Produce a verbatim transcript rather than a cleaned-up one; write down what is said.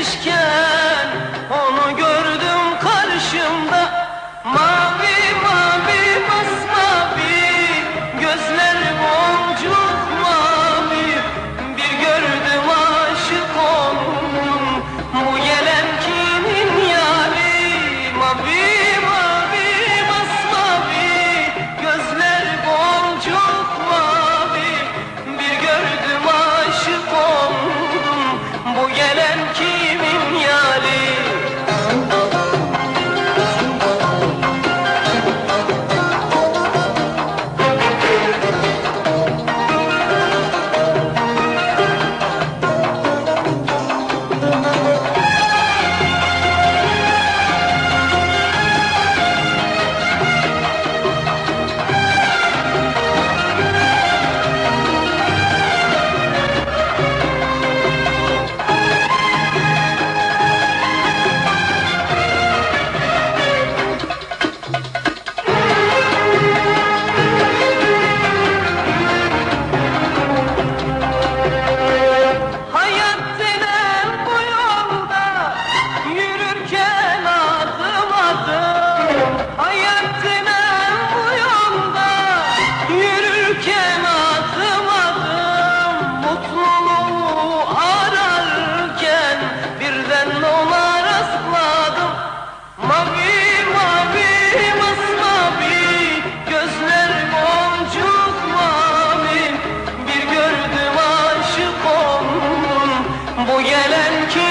geçmişken onu gördüm karşımda. Mavi mavi masmavi, gözler boncuk mavi. Bir gördüm aşık oldum, bu gelen kimin yari? Mavi mavi masmavi, gözler boncuk mavi. Bir gördüm aşık oldum, bu gelen kimin yari? Bu gelen kim?